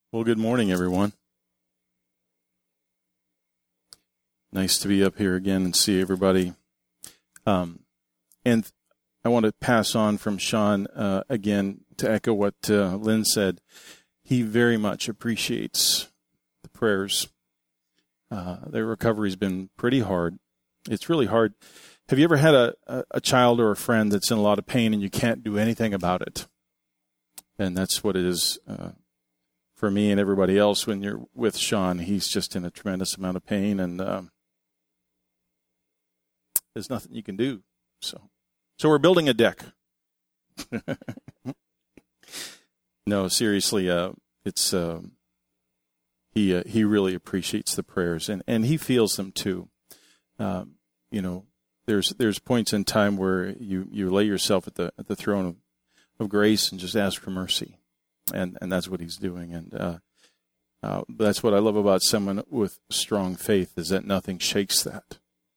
Well, good morning, everyone. Nice to be up here again and see everybody. And I want to pass on from Sean again to echo what Lynn said. He very much appreciates the prayers. Their recovery's been pretty hard. It's really hard. Have you ever had a child or a friend that's in a lot of pain and you can't do anything about it? And that's what it is for me and everybody else when you're with Sean. He's just in a tremendous amount of pain, and there's nothing you can do. So we're building a deck. No, seriously, it's he really appreciates the prayers, and he feels them too. There's points in time where you lay yourself at the throne of grace and just ask for mercy. And that's what he's doing. And that's what I love about someone with strong faith, is that nothing shakes that,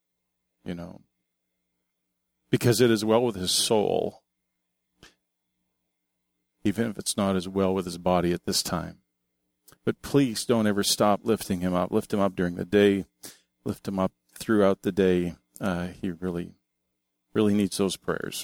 because it is well with his soul, even if it's not as well with his body at this time. But please don't ever stop lifting him up. Lift him up during the day. Lift him up throughout the day. He really, really needs those prayers.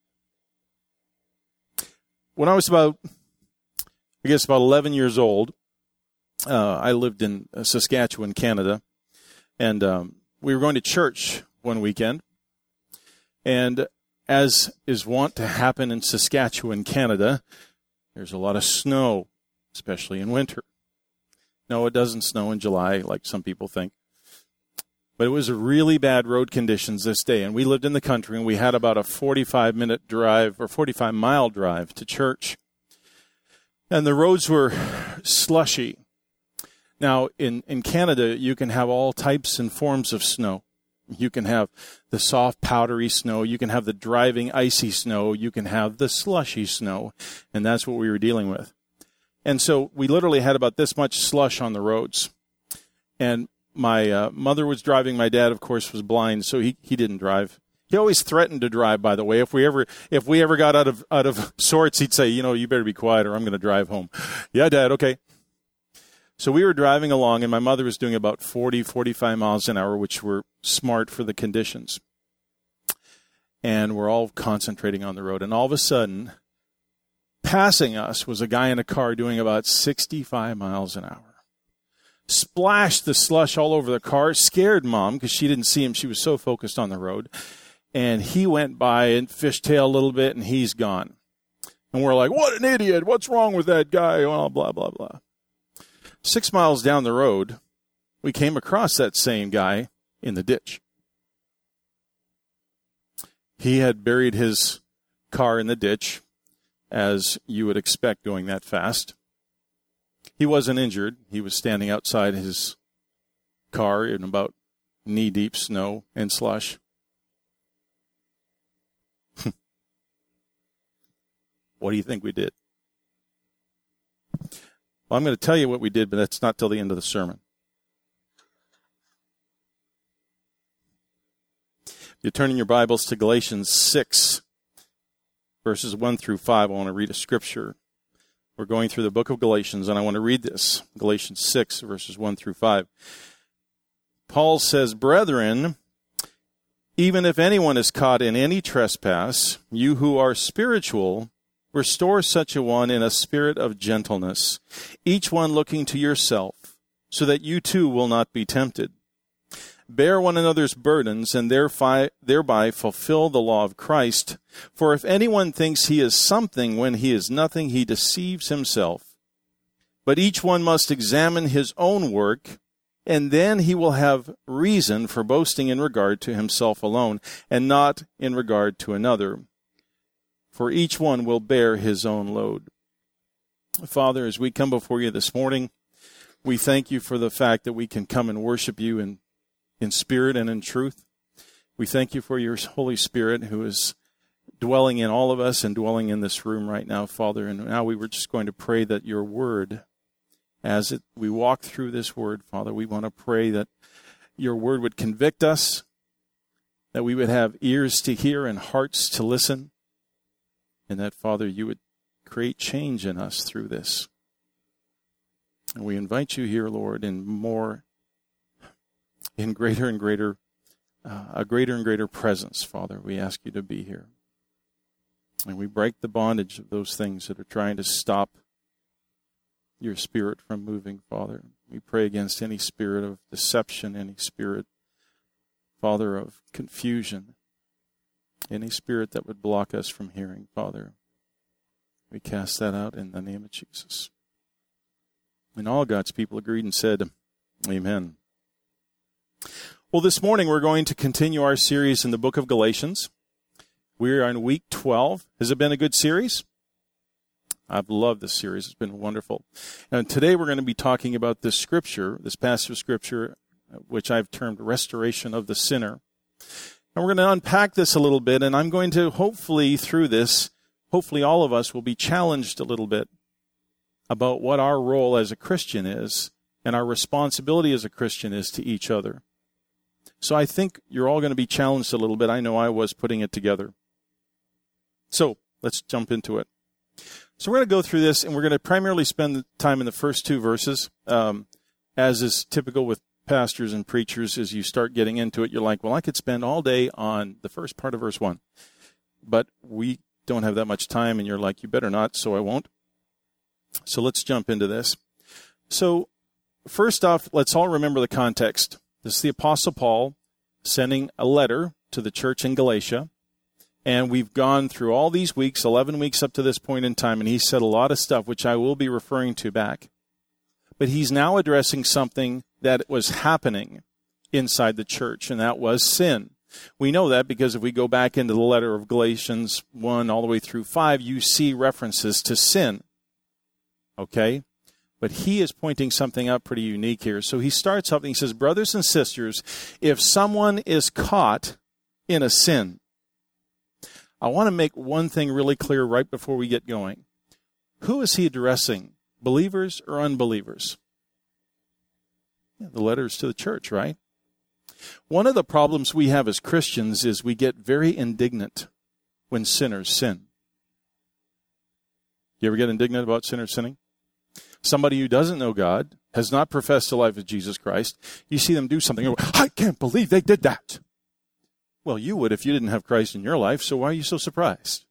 When I was about 11 years old, I lived in Saskatchewan, Canada, and we were going to church one weekend. And as is wont to happen in Saskatchewan, Canada, there's a lot of snow, especially in winter. No, it doesn't snow in July like some people think. But it was really bad road conditions this day, and we lived in the country, and we had about a 45-minute drive or 45-mile drive to church. And the roads were slushy. Now, in Canada, you can have all types and forms of snow. You can have the soft, powdery snow. You can have the driving, icy snow. You can have the slushy snow. And that's what we were dealing with. And so we literally had about this much slush on the roads. And my mother was driving. My dad, of course, was blind, so he didn't drive. He always threatened to drive, by the way. If we ever got out of sorts, he'd say, you better be quiet or I'm going to drive home. Yeah, Dad, okay. So we were driving along, and my mother was doing about 45 miles an hour, which were smart for the conditions. And we're all concentrating on the road. And all of a sudden, passing us was a guy in a car doing about 65 miles an hour. Splashed the slush all over the car, scared Mom because she didn't see him. She was so focused on the road. And he went by and fishtailed a little bit, and he's gone. And we're like, what an idiot. What's wrong with that guy? Oh, blah, blah, blah. 6 miles down the road, we came across that same guy in the ditch. He had buried his car in the ditch, as you would expect going that fast. He wasn't injured. He was standing outside his car in about knee-deep snow and slush. What do you think we did? Well, I'm going to tell you what we did, but that's not till the end of the sermon. You're turning your Bibles to Galatians 6, verses 1 through 5. I want to read a scripture. We're going through the book of Galatians, and I want to read this. Galatians 6, verses 1 through 5. Paul says, "Brethren, even if anyone is caught in any trespass, you who are spiritual, restore such a one in a spirit of gentleness, each one looking to yourself, so that you too will not be tempted. Bear one another's burdens, and thereby fulfill the law of Christ. For if anyone thinks he is something when he is nothing, he deceives himself. But each one must examine his own work, and then he will have reason for boasting in regard to himself alone, and not in regard to another. For each one will bear his own load." Father, as we come before you this morning, we thank you for the fact that we can come and worship you in spirit and in truth. We thank you for your Holy Spirit who is dwelling in all of us and dwelling in this room right now, Father. And now we were just going to pray that your word, we walk through this word, Father, we want to pray that your word would convict us, that we would have ears to hear and hearts to listen, and that, Father, you would create change in us through this. And we invite you here, Lord, in greater and greater, a greater and greater presence, Father. We ask you to be here. And we break the bondage of those things that are trying to stop your Spirit from moving, Father. We pray against any spirit of deception, any spirit, Father, of confusion, any spirit that would block us from hearing, Father. We cast that out in the name of Jesus. And all God's people agreed and said, Amen. Well, this morning we're going to continue our series in the book of Galatians. We're on week 12. Has it been a good series? I've loved this series. It's been wonderful. And today we're going to be talking about this scripture, this passage of scripture, which I've termed restoration of the sinner. And we're going to unpack this a little bit, and I'm going to hopefully through this, hopefully all of us will be challenged a little bit about what our role as a Christian is and our responsibility as a Christian is to each other. So I think you're all going to be challenged a little bit. I know I was putting it together. So let's jump into it. So we're going to go through this, and we're going to primarily spend the time in the first two verses. As is typical with pastors and preachers, as you start getting into it, you're like, well, I could spend all day on the first part of verse 1. But we don't have that much time, and you're like, you better not, so I won't. So let's jump into this. So first off, let's all remember the context. This is the Apostle Paul sending a letter to the church in Galatia. And we've gone through all these weeks, 11 weeks up to this point in time, and he said a lot of stuff, which I will be referring to back. But he's now addressing something that was happening inside the church, and that was sin. We know that because if we go back into the letter of Galatians 1 all the way through 5, you see references to sin. Okay? But he is pointing something out pretty unique here. So he starts off and he says, brothers and sisters, if someone is caught in a sin, I want to make one thing really clear right before we get going. Who is he addressing? Believers or unbelievers? Yeah, the letter is to the church, right? One of the problems we have as Christians is we get very indignant when sinners sin. You ever get indignant about sinners sinning? Somebody who doesn't know God, has not professed the life of Jesus Christ, you see them do something, I can't believe they did that. Well, you would if you didn't have Christ in your life, so why are you so surprised?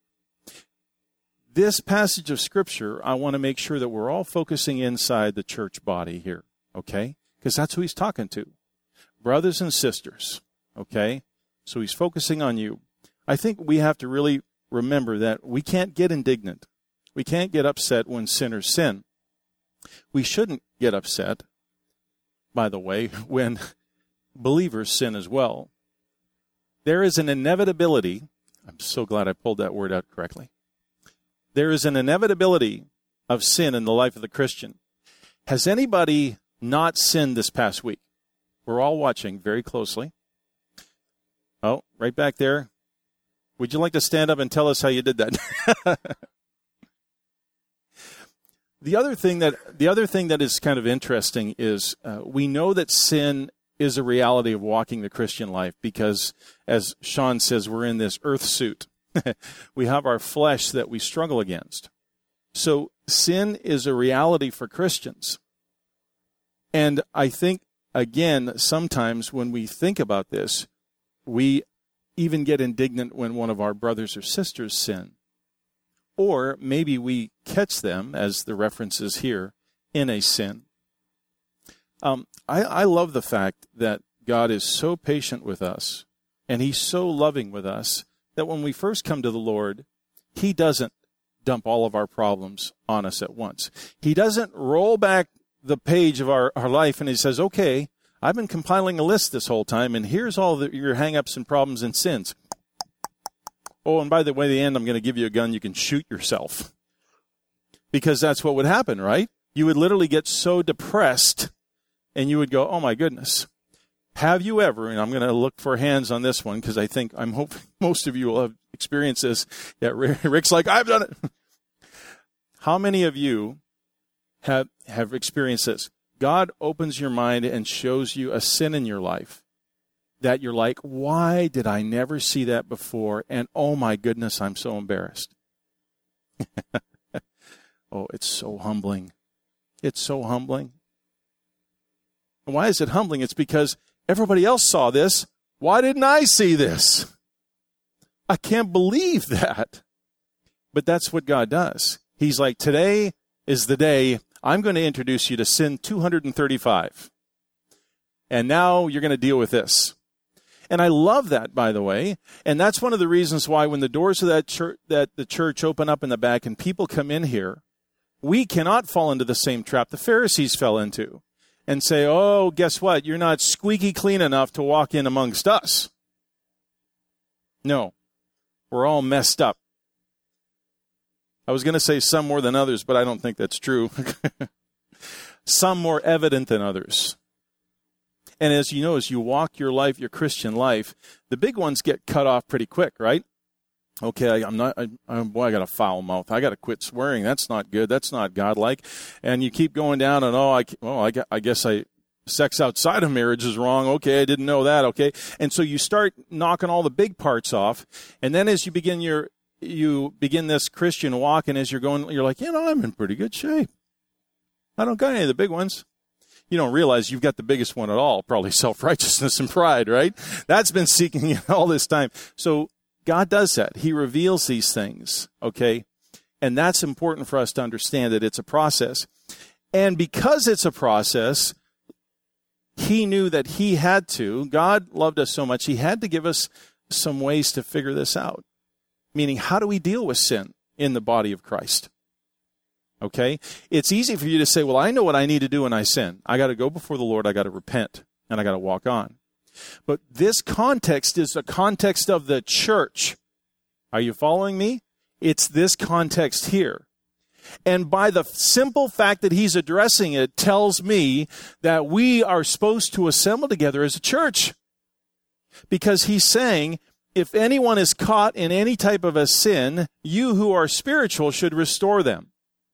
This passage of Scripture, I want to make sure that we're all focusing inside the church body here, okay? Because that's who he's talking to. Brothers and sisters, okay? So he's focusing on you. I think we have to really remember that we can't get indignant. We can't get upset when sinners sin. We shouldn't get upset, by the way, when believers sin as well. There is an inevitability. I'm so glad I pulled that word out correctly. There is an inevitability of sin in the life of the Christian. Has anybody not sinned this past week? We're all watching very closely. Oh, right back there. Would you like to stand up and tell us how you did that? The other thing that is kind of interesting is we know that sin is a reality of walking the Christian life because, as Sean says, we're in this earth suit. We have our flesh that we struggle against. So sin is a reality for Christians. And I think, again, sometimes when we think about this, we even get indignant when one of our brothers or sisters sin. Or maybe we catch them, as the reference is here, in a sin. I love the fact that God is so patient with us, and he's so loving with us, that when we first come to the Lord, he doesn't dump all of our problems on us at once. He doesn't roll back the page of our life and he says, okay, I've been compiling a list this whole time, and here's all your hang-ups and problems and sins. Oh, and by the way, at the end, I'm going to give you a gun. You can shoot yourself. Because that's what would happen, right? You would literally get so depressed, and you would go, oh, my goodness. Have you ever, and I'm going to look for hands on this one, because I'm hoping most of you will have experienced this. Yeah, Rick's like, I've done it. How many of you have experienced this? God opens your mind and shows you a sin in your life that you're like, why did I never see that before? And oh my goodness, I'm so embarrassed. Oh, it's so humbling. It's so humbling. And why is it humbling? It's because everybody else saw this. Why didn't I see this? I can't believe that. But that's what God does. He's like, today is the day I'm going to introduce you to sin 235. And now you're going to deal with this. And I love that, by the way. And that's one of the reasons why when the doors of the church open up in the back and people come in here, we cannot fall into the same trap the Pharisees fell into and say, oh, guess what? You're not squeaky clean enough to walk in amongst us. No, we're all messed up. I was going to say some more than others, but I don't think that's true. Some more evident than others. And as you know, as you walk your life, your Christian life, the big ones get cut off pretty quick, right? Okay, I got a foul mouth. I got to quit swearing. That's not good. That's not godlike. And you keep going down and, I guess sex outside of marriage is wrong. Okay, I didn't know that. Okay. And so you start knocking all the big parts off. And then as you begin this Christian walk, and as you're going, you're like, I'm in pretty good shape. I don't got any of the big ones. You don't realize you've got the biggest one at all, probably self-righteousness and pride, right? That's been seeking you all this time. So God does that. He reveals these things, okay? And that's important for us to understand that it's a process. And because it's a process, He knew that He had to. God loved us so much, He had to give us some ways to figure this out. Meaning, how do we deal with sin in the body of Christ? Okay? It's easy for you to say, well, I know what I need to do when I sin. I got to go before the Lord, I got to repent, and I got to walk on. But this context is the context of the church. Are you following me? It's this context here. And by the simple fact that he's addressing it tells me that we are supposed to assemble together as a church. Because he's saying, if anyone is caught in any type of a sin, you who are spiritual should restore them.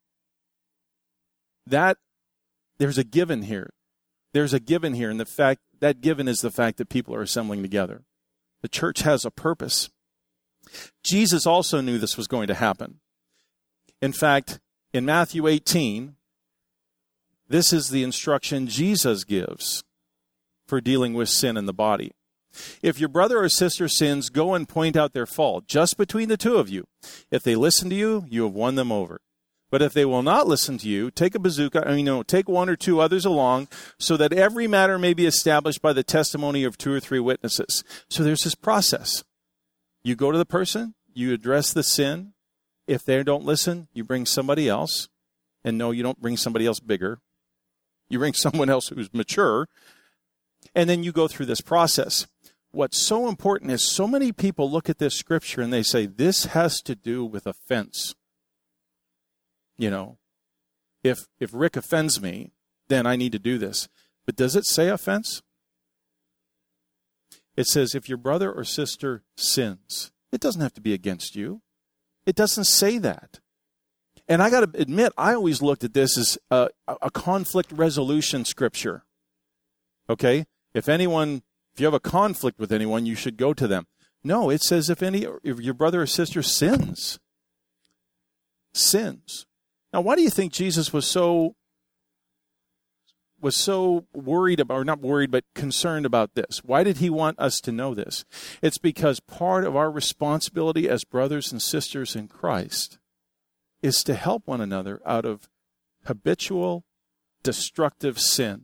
There's a given here. There's a given here, and that given is the fact that people are assembling together. The church has a purpose. Jesus also knew this was going to happen. In fact, in Matthew 18, this is the instruction Jesus gives for dealing with sin in the body. If your brother or sister sins, go and point out their fault, just between the two of you. If they listen to you, you have won them over. But if they will not listen to you, take a bazooka, take one or two others along, so that every matter may be established by the testimony of 2 or 3 witnesses. So there's this process. You go to the person, you address the sin. If they don't listen, you bring somebody else. And no, you don't bring somebody else bigger. You bring someone else who's mature. And then you go through this process. What's so important is so many people look at this scripture and they say, this has to do with offense. If Rick offends me, then I need to do this. But does it say offense? It says if your brother or sister sins. It doesn't have to be against you. It doesn't say that. And I got to admit, I always looked at this as a conflict resolution scripture. Okay? If you have a conflict with anyone, you should go to them. No, it says if your brother or sister sins. Now, why do you think Jesus was so worried about, or not worried, but concerned about this? Why did he want us to know this? It's because part of our responsibility as brothers and sisters in Christ is to help one another out of habitual, destructive sin.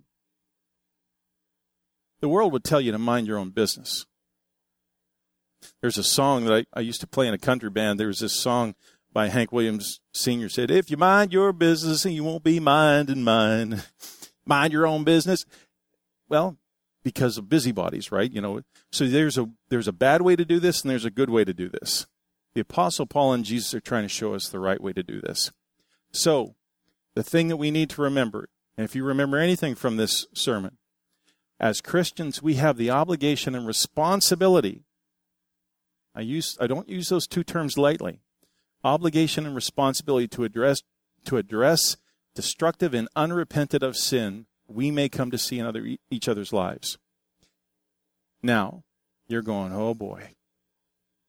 The world would tell you to mind your own business. There's a song that I used to play in a country band. There was this song by Hank Williams Sr. said, if you mind your business, you won't be minding mine. Mind your own business. Well, because of busybodies, right? So there's a bad way to do this, and there's a good way to do this. The Apostle Paul and Jesus are trying to show us the right way to do this. So the thing that we need to remember, and if you remember anything from this sermon, as Christians, we have the obligation and responsibility. I don't use those two terms lightly. Obligation and responsibility to address destructive and unrepentant of sin we may come to see in each other's lives. Now, you're going, oh boy,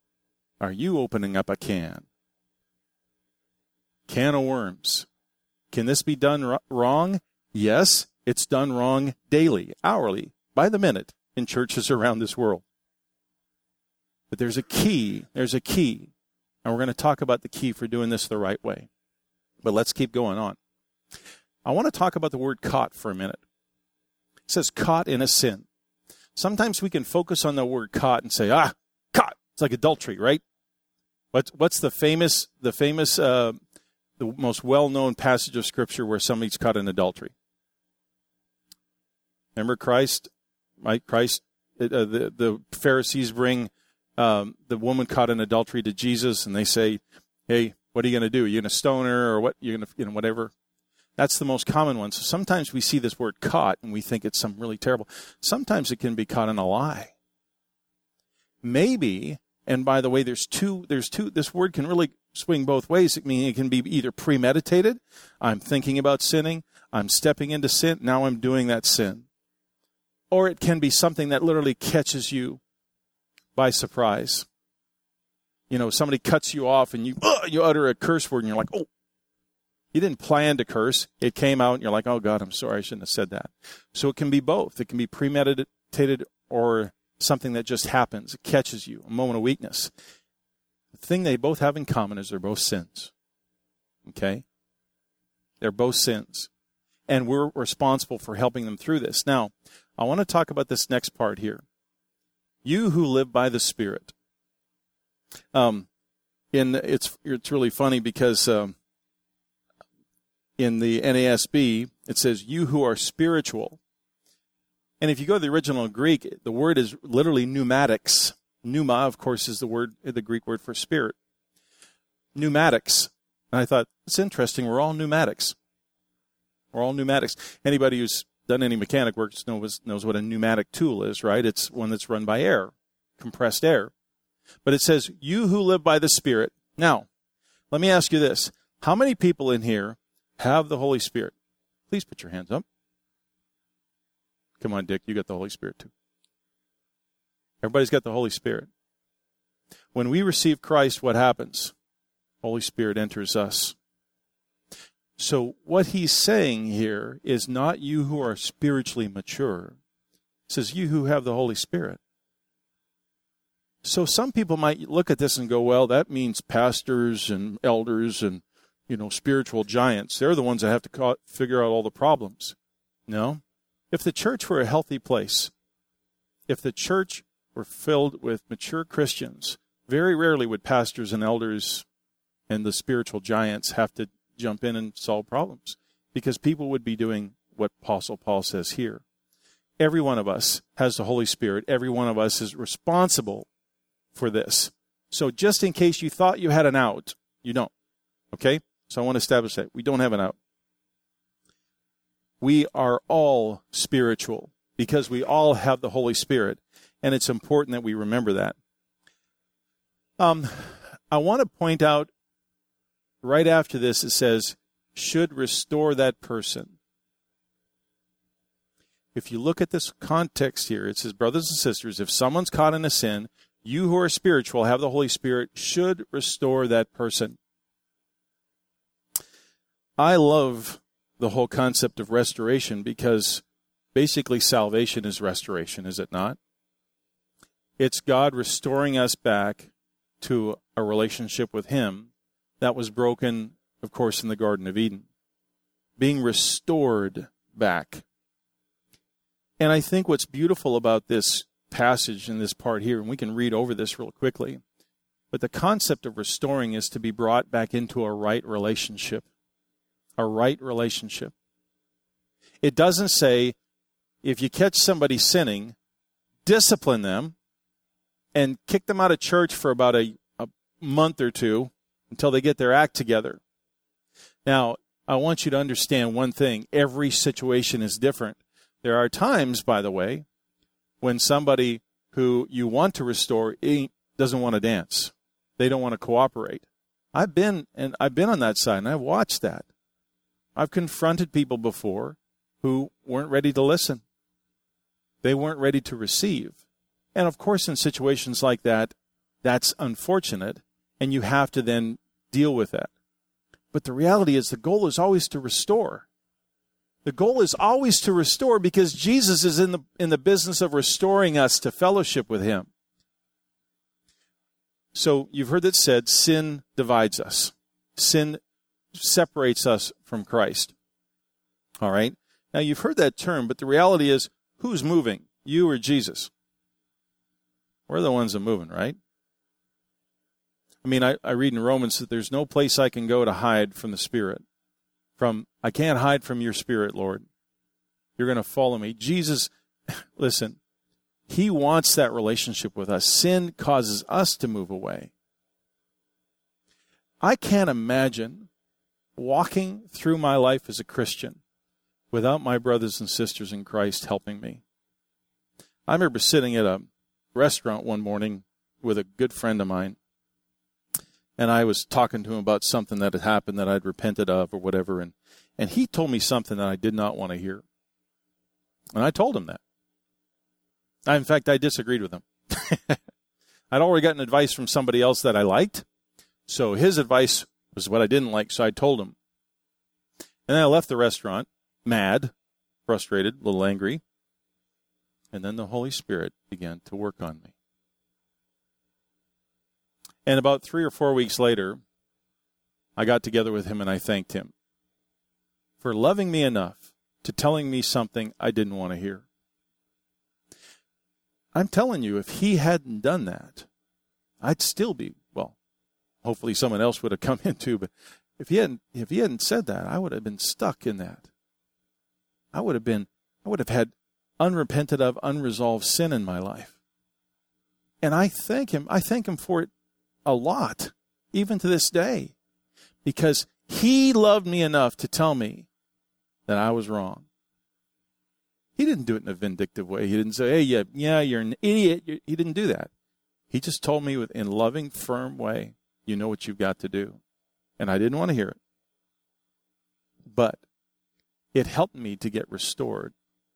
are you opening up a can of worms? Can this be done wrong? Yes, it's done wrong daily, hourly, by the minute in churches around this world. But there's a key. There's a key. And we're going to talk about the key for doing this the right way. But let's keep going on. I want to talk about the word caught for a minute. It says caught in a sin. Sometimes we can focus on the word caught and say, caught. It's like adultery, right? What's the most well-known passage of Scripture where somebody's caught in adultery? Remember Christ? Right? The Pharisees bring the woman caught in adultery to Jesus, and they say, "Hey, what are you going to do? Are you going to stone her, or what? You're going to, whatever." That's the most common one. So sometimes we see this word caught, and we think it's something really terrible. Sometimes it can be caught in a lie. Maybe, and by the way, there's two. This word can really swing both ways. I mean, it can be either premeditated. I'm thinking about sinning. I'm stepping into sin. Now I'm doing that sin. Or it can be something that literally catches you by surprise. Somebody cuts you off and you utter a curse word and you're like, oh, you didn't plan to curse. It came out and you're like, oh God, I'm sorry, I shouldn't have said that. So it can be both. It can be premeditated or something that just happens. It catches you, a moment of weakness. The thing they both have in common is they're both sins. Okay? They're both sins. And we're responsible for helping them through this. Now, I want to talk about this next part here. You who live by the Spirit. It's really funny because in the NASB, it says, you who are spiritual. And if you go to the original Greek, the word is literally pneumatics. Pneuma, of course, is the Greek word for spirit. Pneumatics. And I thought, it's interesting. We're all pneumatics. We're all pneumatics. Anybody who's done any mechanic work knows what a pneumatic tool is, right? It's one that's run by air, compressed air. But it says, you who live by the Spirit. Now, let me ask you this. How many people in here have the Holy Spirit? Please put your hands up. Come on, Dick, you got the Holy Spirit too. Everybody's got the Holy Spirit. When we receive Christ, what happens? Holy Spirit enters us. So what he's saying here is not you who are spiritually mature. It says you who have the Holy Spirit. So some people might look at this and go, well, that means pastors and elders and, spiritual giants. They're the ones that have to figure out all the problems. No. If the church were a healthy place, if the church were filled with mature Christians, very rarely would pastors and elders and the spiritual giants have to jump in and solve problems, because people would be doing what Apostle Paul says here. Every one of us has the Holy Spirit. Every one of us is responsible for this. So just in case you thought you had an out, you don't. Okay? So I want to establish that. We don't have an out. We are all spiritual because we all have the Holy Spirit, and it's important that we remember that. I want to point out right after this, it says, should restore that person. If you look at this context here, it says, brothers and sisters, if someone's caught in a sin, you who are spiritual, have the Holy Spirit, should restore that person. I love the whole concept of restoration because basically salvation is restoration, is it not? It's God restoring us back to a relationship with Him that was broken, of course, in the Garden of Eden. Being restored back. And I think what's beautiful about this passage in this part here, and we can read over this real quickly, but the concept of restoring is to be brought back into a right relationship. A right relationship. It doesn't say, if you catch somebody sinning, discipline them and kick them out of church for about a month or two until they get their act together. Now, I want you to understand one thing. Every situation is different. There are times, by the way, when somebody who you want to restore doesn't want to dance. They don't want to cooperate. I've been on that side, and I've watched that. I've confronted people before who weren't ready to listen. They weren't ready to receive. And of course, in situations like that, that's unfortunate, and you have to then deal with that. But the reality is the goal is always to restore. The goal is always to restore because Jesus is in the business of restoring us to fellowship with him. So you've heard it said, sin divides us. Sin separates us from Christ. All right? Now you've heard that term, but the reality is, who's moving? You or Jesus? We're the ones that are moving, right? I mean, I read in Romans that there's no place I can go to hide from the Spirit. I can't hide from your Spirit, Lord. You're going to follow me. Jesus, listen, he wants that relationship with us. Sin causes us to move away. I can't imagine walking through my life as a Christian without my brothers and sisters in Christ helping me. I remember sitting at a restaurant one morning with a good friend of mine, and I was talking to him about something that had happened that I'd repented of or whatever, and he told me something that I did not want to hear. And I told him that. In fact, I disagreed with him. I'd already gotten advice from somebody else that I liked, so his advice was what I didn't like, so I told him. And then I left the restaurant, mad, frustrated, a little angry, and then the Holy Spirit began to work on me. And about 3 or 4 weeks later, I got together with him and I thanked him for loving me enough to telling me something I didn't want to hear. I'm telling you, if he hadn't done that, I'd still be, well, hopefully someone else would have come in too, but if he hadn't said that, I would have been stuck in that. I would have had unrepented of, unresolved sin in my life. And I thank him for it a lot, even to this day, because he loved me enough to tell me that I was wrong. He didn't do it in a vindictive way. He didn't say, hey, yeah, you're an idiot. He didn't do that. He just told me in a loving, firm way, you know what you've got to do. And I didn't want to hear it. But it helped me to get restored.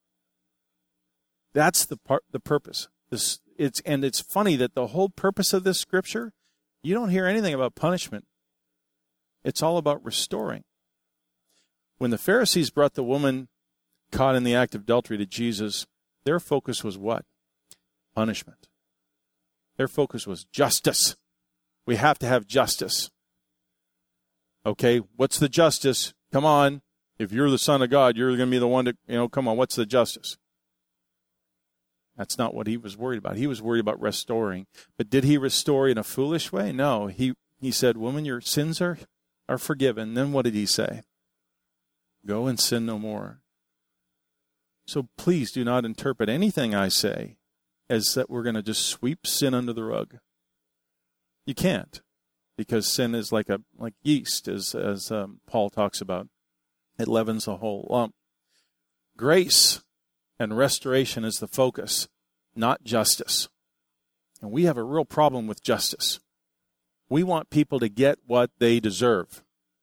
That's the purpose. It's funny that the whole purpose of this scripture, you don't hear anything about punishment. It's all about restoring. When the Pharisees brought the woman caught in the act of adultery to Jesus, their focus was what? Punishment. Their focus was justice. We have to have justice. Okay, what's the justice? Come on. If you're the Son of God, you're going to be the one to, come on, what's the justice? That's not what he was worried about. He was worried about restoring. But did he restore in a foolish way? No. He said, woman, your sins are forgiven. Then what did he say? Go and sin no more. So please do not interpret anything I say as that we're going to just sweep sin under the rug. You can't, because sin is like yeast, as Paul talks about. It leavens the whole lump. Grace and restoration is the focus, not justice. And we have a real problem with justice. We want people to get what they deserve.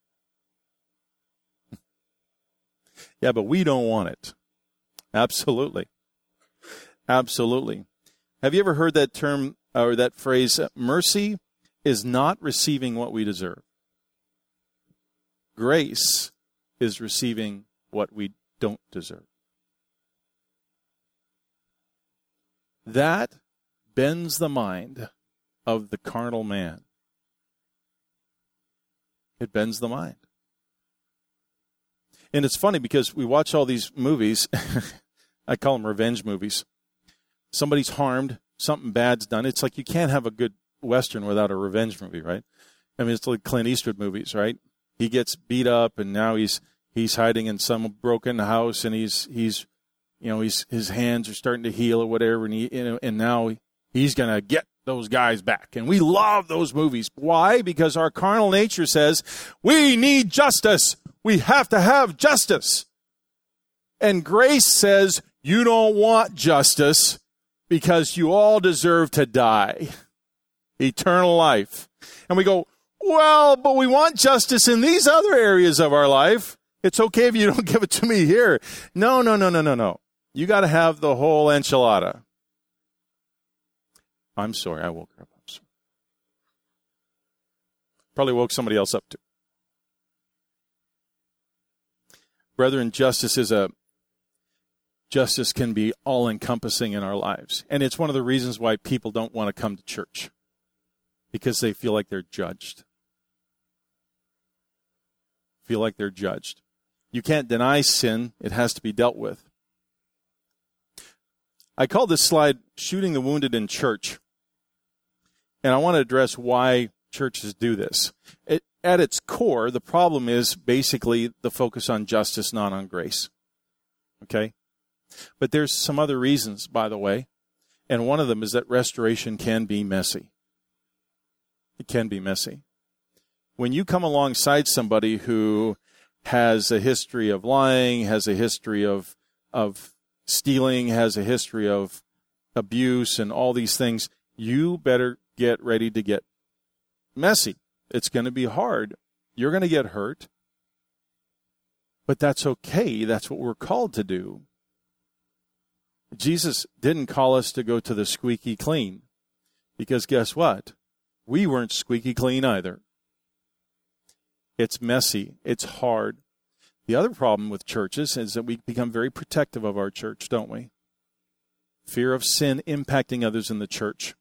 Yeah, but we don't want it. Absolutely. Absolutely. Have you ever heard that term or that phrase, mercy is not receiving what we deserve? Grace is receiving what we don't deserve. That bends the mind of the carnal man. It bends the mind. And it's funny because we watch all these movies. I call them revenge movies. Somebody's harmed, something bad's done. It's like you can't have a good Western without a revenge movie, right? I mean, it's like Clint Eastwood movies, right? He gets beat up, and now he's hiding in some broken house, and he's his hands are starting to heal or whatever, and now he's gonna get those guys back. And we love those movies. Why? Because our carnal nature says we need justice. We have to have justice. And grace says you don't want justice because you all deserve to die. Eternal life. And we go, well, but we want justice in these other areas of our life. It's okay if you don't give it to me here. No. You got to have the whole enchilada. I'm sorry, I woke her up. Probably woke somebody else up too. Brethren, justice can be all-encompassing in our lives. And it's one of the reasons why people don't want to come to church, because they feel like they're judged. Feel like they're judged. You can't deny sin. It has to be dealt with. I call this slide Shooting the Wounded in Church. And I want to address why churches do this. At its core, the problem is basically the focus on justice, not on grace. Okay? But there's some other reasons, by the way. And one of them is that restoration can be messy. It can be messy. When you come alongside somebody who has a history of lying, has a history of stealing, has a history of abuse and all these things, you better get ready to get messy. It's going to be hard. You're going to get hurt. But that's okay. That's what we're called to do. Jesus didn't call us to go to the squeaky clean, because guess what? We weren't squeaky clean either. It's messy. It's hard. The other problem with churches is that we become very protective of our church, don't we? Fear of sin impacting others in the church.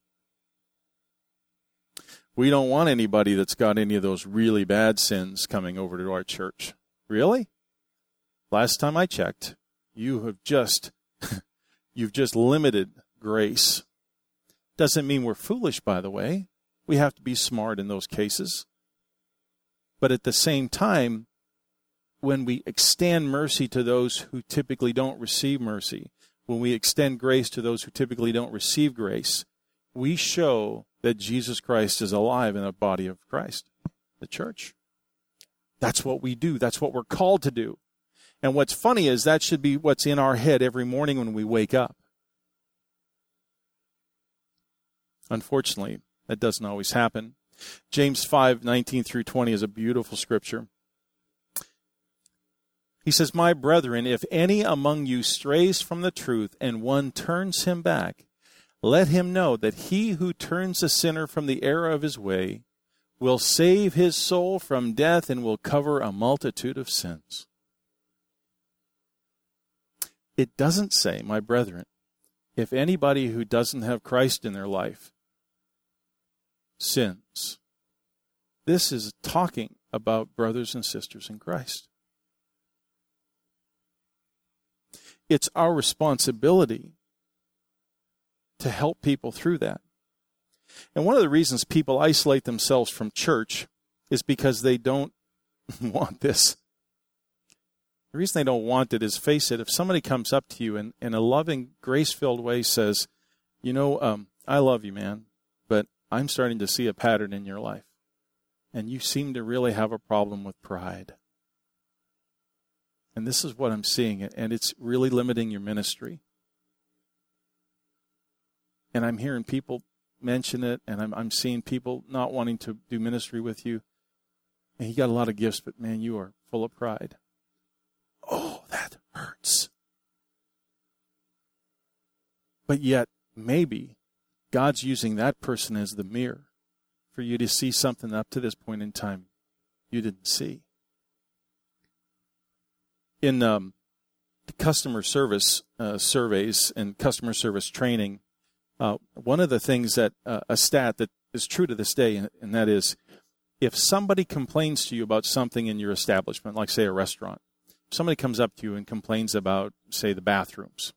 We don't want anybody that's got any of those really bad sins coming over to our church. Really? Last time I checked, you've just limited grace. Doesn't mean we're foolish, by the way. We have to be smart in those cases. But at the same time, when we extend mercy to those who typically don't receive mercy, when we extend grace to those who typically don't receive grace, we show that Jesus Christ is alive in the body of Christ, the church. That's what we do. That's what we're called to do. And what's funny is that should be what's in our head every morning when we wake up. Unfortunately, that doesn't always happen. James 5:19 through 20 is a beautiful scripture. He says, "My brethren, if any among you strays from the truth and one turns him back, let him know that he who turns a sinner from the error of his way will save his soul from death and will cover a multitude of sins." It doesn't say, my brethren, if anybody who doesn't have Christ in their life sins. This is talking about brothers and sisters in Christ. It's our responsibility to help people through that. And one of the reasons people isolate themselves from church is because they don't want this. The reason they don't want it is, face it, if somebody comes up to you and in a loving, grace-filled way says, I love you, man, but I'm starting to see a pattern in your life, and you seem to really have a problem with pride. And this is what I'm seeing, and it's really limiting your ministry. And I'm hearing people mention it, and I'm seeing people not wanting to do ministry with you. And you got a lot of gifts, but man, you are full of pride. Oh, that hurts. But yet, maybe God's using that person as the mirror for you to see something up to this point in time you didn't see. In customer service surveys and customer service training, one of the things that a stat that is true to this day, and that is, if somebody complains to you about something in your establishment, like say a restaurant, if somebody comes up to you and complains about, say, the bathrooms,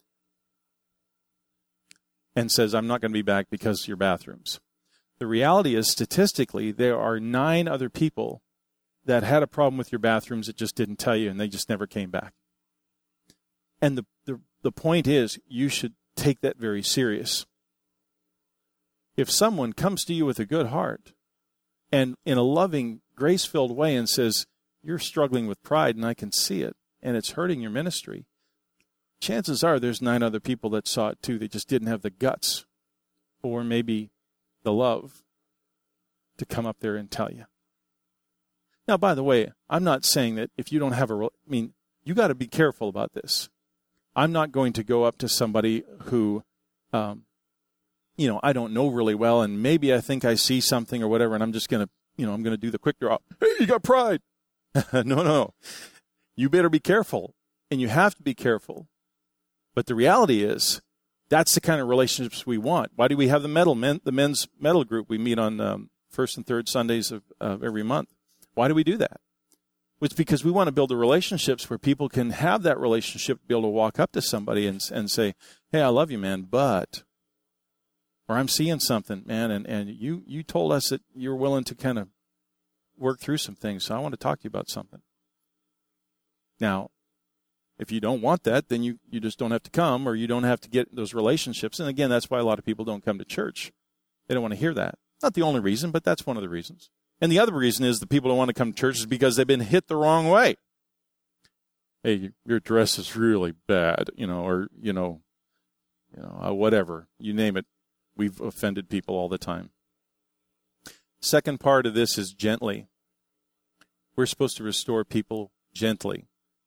and says, I'm not going to be back because of your bathrooms. The reality is, statistically, there are 9 other people that had a problem with your bathrooms that just didn't tell you, and they just never came back. And the point is, you should take that very serious. If someone comes to you with a good heart and in a loving, grace-filled way and says, you're struggling with pride and I can see it, and it's hurting your ministry, chances are there's 9 other people that saw it too. They just didn't have the guts or maybe the love to come up there and tell you. Now, by the way, I'm not saying that if you don't have you got to be careful about this. I'm not going to go up to somebody who, I don't know really well, and maybe I think I see something or whatever, and I'm just going to, I'm going to do the quick draw. Hey, you got pride. No. you better be careful, and you have to be careful. But the reality is, that's the kind of relationships we want. Why do we have the men's medal group we meet on first and third Sundays of every month? Why do we do that? It's because we want to build the relationships where people can have that relationship, be able to walk up to somebody and say, hey, I love you, man, but, or I'm seeing something, man, and you told us that you're willing to kind of work through some things, so I want to talk to you about something. Now, if you don't want that, then you just don't have to come, or you don't have to get those relationships. And again, that's why a lot of people don't come to church. They don't want to hear that. Not the only reason, but that's one of the reasons. And the other reason is the people don't want to come to church is because they've been hit the wrong way. Hey, your dress is really bad, or whatever. You name it. We've offended people all the time. Second part of this is gently. We're supposed to restore people gently.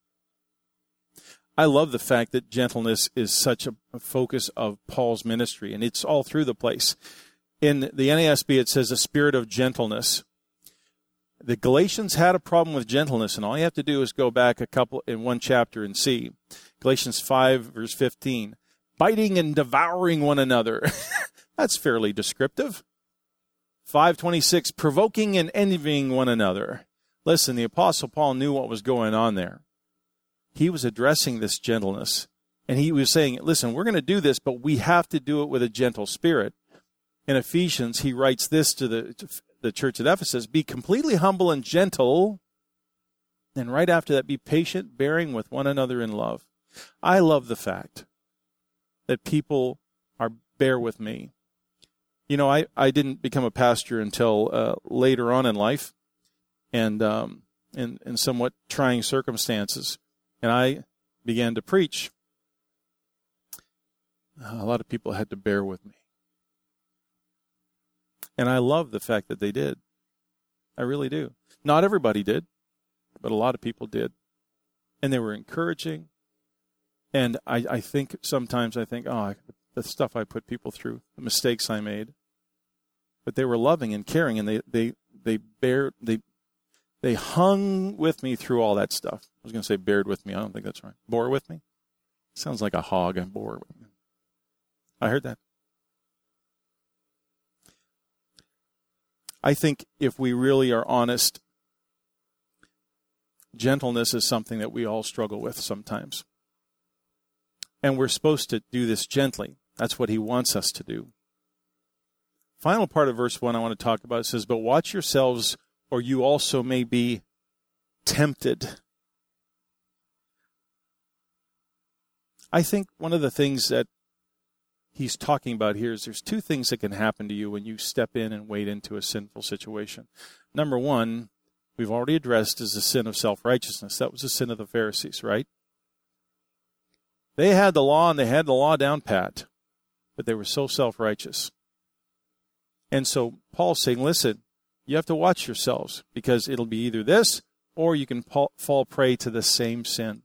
I love the fact that gentleness is such a focus of Paul's ministry, and it's all through the place. In the NASB, it says a spirit of gentleness. The Galatians had a problem with gentleness, and all you have to do is go back in one chapter and see. Galatians 5, verse 15. Biting and devouring one another. That's fairly descriptive. 5:26. Provoking and envying one another. Listen, the Apostle Paul knew what was going on there. He was addressing this gentleness, and he was saying, listen, we're going to do this, but we have to do it with a gentle spirit. In Ephesians, he writes this to the church at Ephesus, be completely humble and gentle, and right after that, be patient, bearing with one another in love. I love the fact that people bear with me. I didn't become a pastor until later on in life, and in somewhat trying circumstances. And I began to preach. A lot of people had to bear with me. And I love the fact that they did. I really do. Not everybody did, but a lot of people did. And they were encouraging. And I think sometimes the stuff I put people through, the mistakes I made. But they were loving and caring, and they hung with me through all that stuff. I was going to say bared with me. I don't think that's right. Bore with me? Sounds like a hog. And bore with me. I heard that. I think if we really are honest, gentleness is something that we all struggle with sometimes. And we're supposed to do this gently. That's what he wants us to do. Final part of verse 1 I want to talk about, it says, but watch yourselves, or you also may be tempted. I think one of the things that he's talking about here is there's two things that can happen to you when you step in and wade into a sinful situation. Number one, we've already addressed, is the sin of self-righteousness. That was the sin of the Pharisees, right? They had the law, and they had the law down pat, but they were so self-righteous. And so Paul's saying, listen, you have to watch yourselves, because it'll be either this or you can fall prey to the same sin.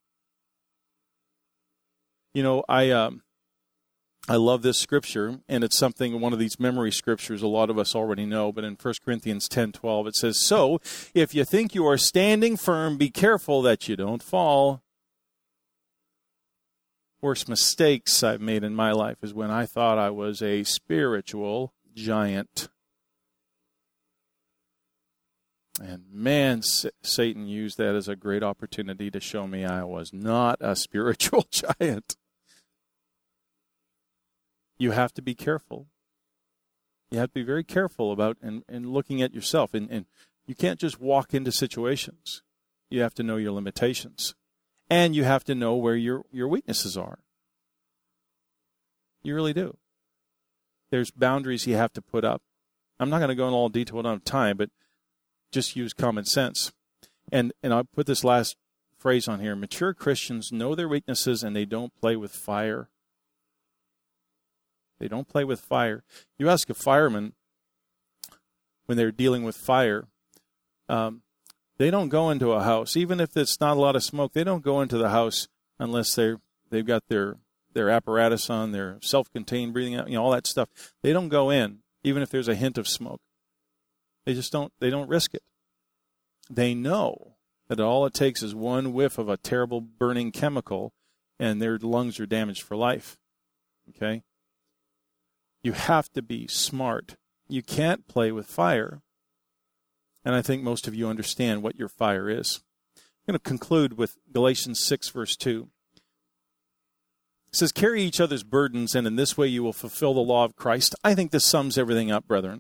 I love this scripture, and it's one of these memory scriptures a lot of us already know, but in 1 Corinthians 10:12 it says, so if you think you are standing firm, be careful that you don't fall. Worst mistakes I've made in my life is when I thought I was a spiritual giant. And man, Satan used that as a great opportunity to show me I was not a spiritual giant. You have to be careful. You have to be very careful about and looking at yourself. And you can't just walk into situations. You have to know your limitations. And you have to know where your weaknesses are. You really do. There's boundaries you have to put up. I'm not going to go into all detail, I don't have time, but just use common sense. And I'll put this last phrase on here. Mature Christians know their weaknesses, and they don't play with fire. They don't play with fire. You ask a fireman when they're dealing with fire, they don't go into a house. Even if it's not a lot of smoke, they don't go into the house unless they've got their apparatus on, their self-contained breathing out, all that stuff. They don't go in, even if there's a hint of smoke. They don't risk it. They know that all it takes is one whiff of a terrible burning chemical and their lungs are damaged for life. Okay? You have to be smart. You can't play with fire. And I think most of you understand what your fire is. I'm going to conclude with Galatians 6, verse 2. It says, carry each other's burdens, and in this way you will fulfill the law of Christ. I think this sums everything up, brethren.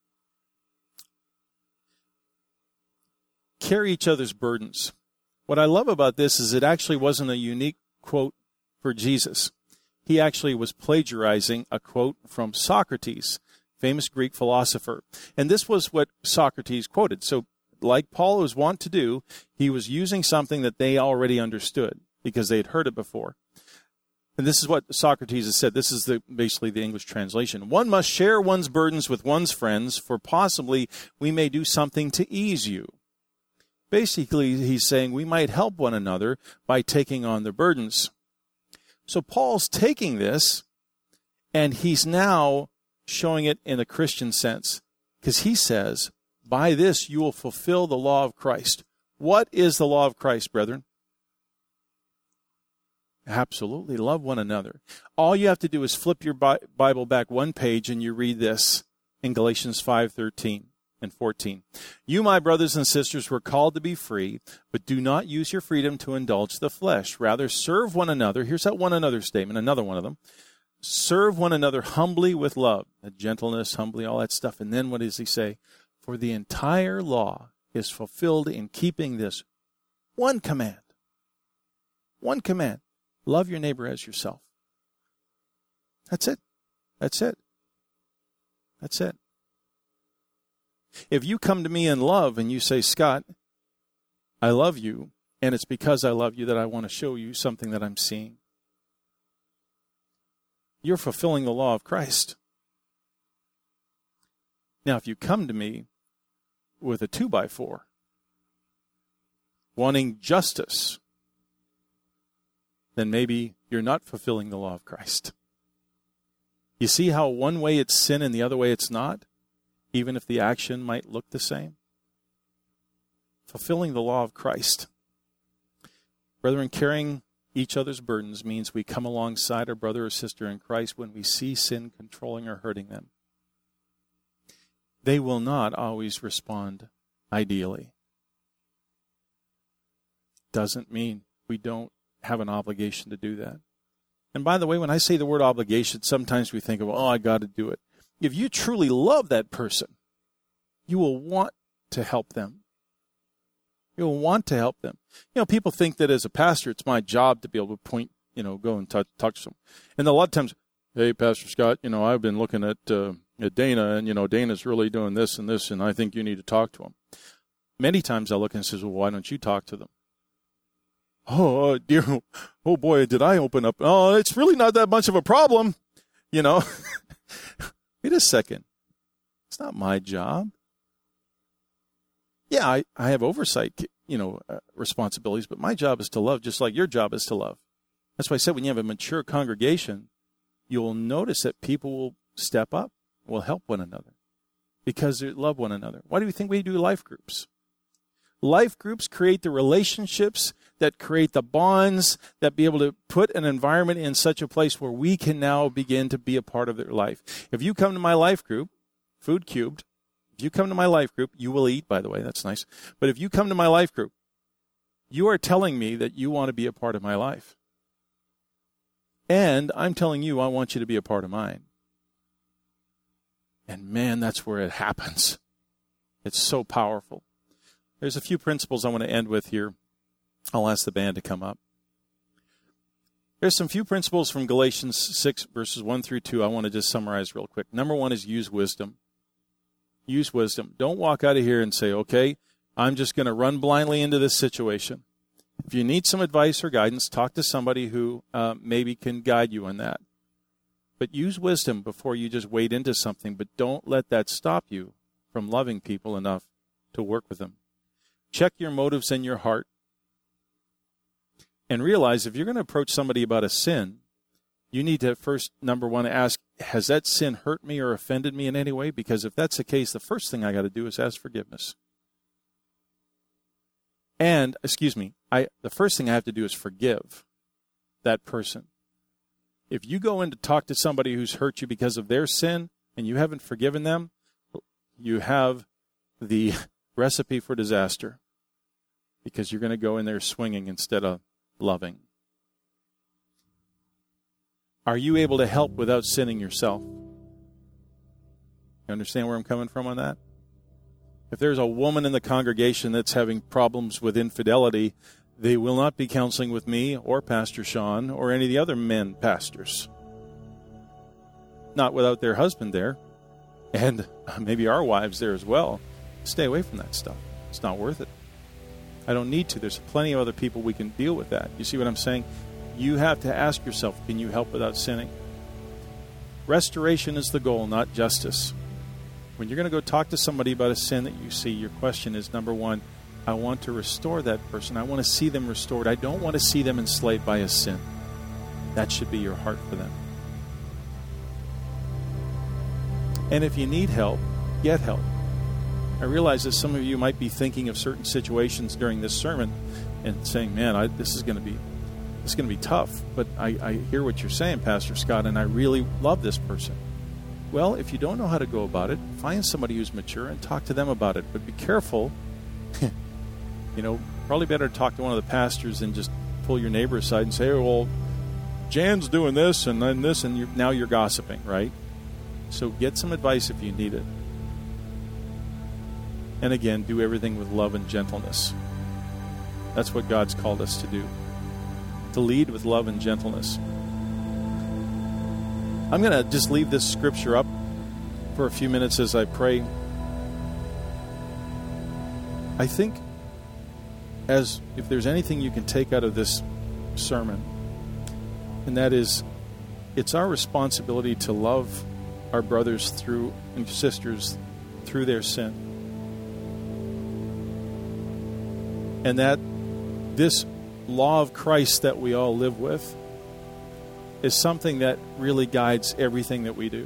Carry each other's burdens. What I love about this is it actually wasn't a unique quote for Jesus. He actually was plagiarizing a quote from Socrates, famous Greek philosopher. And this was what Socrates quoted. So like Paul was wont to do, he was using something that they already understood because they had heard it before. And this is what Socrates has said. This is basically the English translation. One must share one's burdens with one's friends, for possibly we may do something to ease you. Basically, he's saying we might help one another by taking on the burdens. So Paul's taking this, and he's now showing it in a Christian sense, because he says, by this you will fulfill the law of Christ. What is the law of Christ, brethren? Absolutely. Love one another. All you have to do is flip your Bible back one page and you read this in Galatians 5:13 and 14. You, my brothers and sisters, were called to be free, but do not use your freedom to indulge the flesh. Rather, serve one another. Here's that one another statement, another one of them. Serve one another humbly with love, gentleness, humbly, all that stuff. And then what does he say? For the entire law is fulfilled in keeping this one command. One command. Love your neighbor as yourself. That's it. That's it. That's it. If you come to me in love and you say, Scott, I love you, and it's because I love you that I want to show you something that I'm seeing, you're fulfilling the law of Christ. Now, if you come to me with a 2x4, wanting justice, then maybe you're not fulfilling the law of Christ. You see how one way it's sin and the other way it's not, even if the action might look the same? Fulfilling the law of Christ. Brethren, carrying each other's burdens means we come alongside our brother or sister in Christ when we see sin controlling or hurting them. They will not always respond ideally. Doesn't mean we don't have an obligation to do that. And by the way, when I say the word obligation, sometimes we think of, I got to do it. If you truly love that person, you will want to help them. You'll want to help them. People think that as a pastor, it's my job to be able to point, go and talk to them. And a lot of times, hey, Pastor Scott, I've been looking at Dana, and, Dana's really doing this, and I think you need to talk to him. Many times I look and say, well, why don't you talk to them? Oh, dear. Oh, boy, did I open up. Oh, it's really not that much of a problem. Wait a second. It's not my job. Yeah, I have oversight, responsibilities, but my job is to love just like your job is to love. That's why I said when you have a mature congregation, you'll notice that people will step up, will help one another because they love one another. Why do you think we do life groups? Life groups create the relationships that create the bonds that be able to put an environment in such a place where we can now begin to be a part of their life. If you come to my life group, Food Cubed, if you come to my life group, you will eat, by the way, that's nice. But if you come to my life group, you are telling me that you want to be a part of my life. And I'm telling you, I want you to be a part of mine. And man, that's where it happens. It's so powerful. There's a few principles I want to end with here. I'll ask the band to come up. There's some few principles from Galatians 6, verses 1 through 2 I want to just summarize real quick. Number one is use wisdom. Use wisdom. Don't walk out of here and say, okay, I'm just going to run blindly into this situation. If you need some advice or guidance, talk to somebody who maybe can guide you in that. But use wisdom before you just wade into something, but don't let that stop you from loving people enough to work with them. Check your motives in your heart. And realize if you're going to approach somebody about a sin, you need to first, number one, ask, has that sin hurt me or offended me in any way? Because if that's the case, the first thing I got to do is ask forgiveness. And, the first thing I have to do is forgive that person. If you go in to talk to somebody who's hurt you because of their sin and you haven't forgiven them, you have the recipe for disaster, because you're going to go in there swinging instead of loving. Are you able to help without sinning yourself? You understand where I'm coming from on that? If there's a woman in the congregation that's having problems with infidelity, they will not be counseling with me or Pastor Sean or any of the other men pastors. Not without their husband there, and maybe our wives there as well. Stay away from that stuff. It's not worth it. I don't need to. There's plenty of other people we can deal with that. You see what I'm saying? You have to ask yourself, can you help without sinning? Restoration is the goal, not justice. When you're going to go talk to somebody about a sin that you see, your question is, number one, I want to restore that person. I want to see them restored. I don't want to see them enslaved by a sin. That should be your heart for them. And if you need help, get help. I realize that some of you might be thinking of certain situations during this sermon and saying, man, this is going to be tough. But I hear what you're saying, Pastor Scott, and I really love this person. Well, if you don't know how to go about it, find somebody who's mature and talk to them about it. But be careful. Probably better to talk to one of the pastors than just pull your neighbor aside and say, oh, well, Jan's doing this and then this, and now you're gossiping, right? So get some advice if you need it. And again, do everything with love and gentleness. That's what God's called us to do. To lead with love and gentleness. I'm going to just leave this scripture up for a few minutes as I pray. I think if there's anything you can take out of this sermon, and that is, it's our responsibility to love our brothers and sisters through their sin. And that this law of Christ that we all live with is something that really guides everything that we do.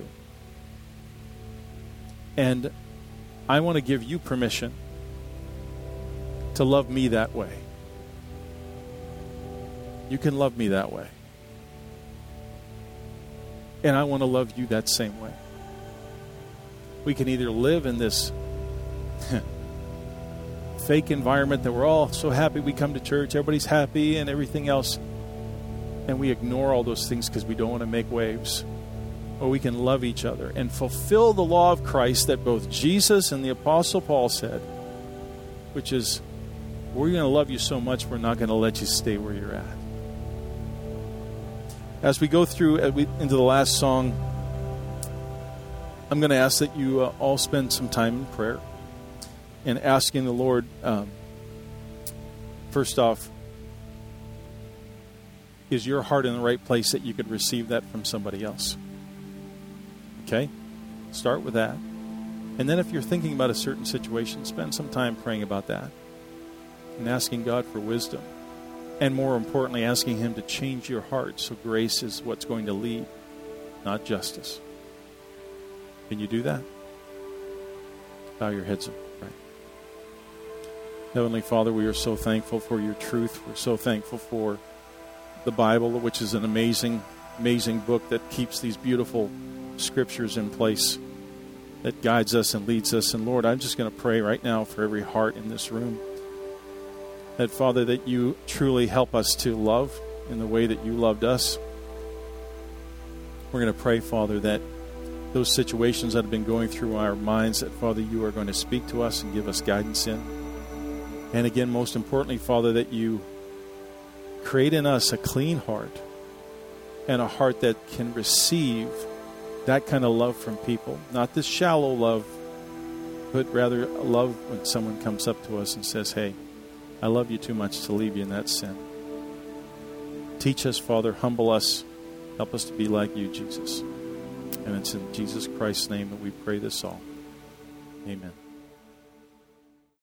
And I want to give you permission to love me that way. You can love me that way. And I want to love you that same way. We can either live in this fake environment that we're all so happy we come to church, everybody's happy and everything else, and we ignore all those things because we don't want to make waves. Or we can love each other and fulfill the law of Christ that both Jesus and the Apostle Paul said, which is, we're going to love you so much we're not going to let you stay where you're at. As we go through into the last song, I'm going to ask that you all spend some time in prayer and asking the Lord, first off, is your heart in the right place that you could receive that from somebody else? Okay? Start with that. And then if you're thinking about a certain situation, spend some time praying about that and asking God for wisdom. And more importantly, asking Him to change your heart so grace is what's going to lead, not justice. Can you do that? Bow your heads and pray. Heavenly Father, we are so thankful for your truth. We're so thankful for the Bible, which is an amazing, amazing book that keeps these beautiful scriptures in place, that guides us and leads us. And Lord, I'm just going to pray right now for every heart in this room, that, Father, that you truly help us to love in the way that you loved us. We're going to pray, Father, that those situations that have been going through our minds, that, Father, you are going to speak to us and give us guidance in. And again, most importantly, Father, that you create in us a clean heart and a heart that can receive that kind of love from people. Not this shallow love, but rather a love when someone comes up to us and says, hey, I love you too much to leave you in that sin. Teach us, Father, humble us, help us to be like you, Jesus. And it's in Jesus Christ's name that we pray this all. Amen.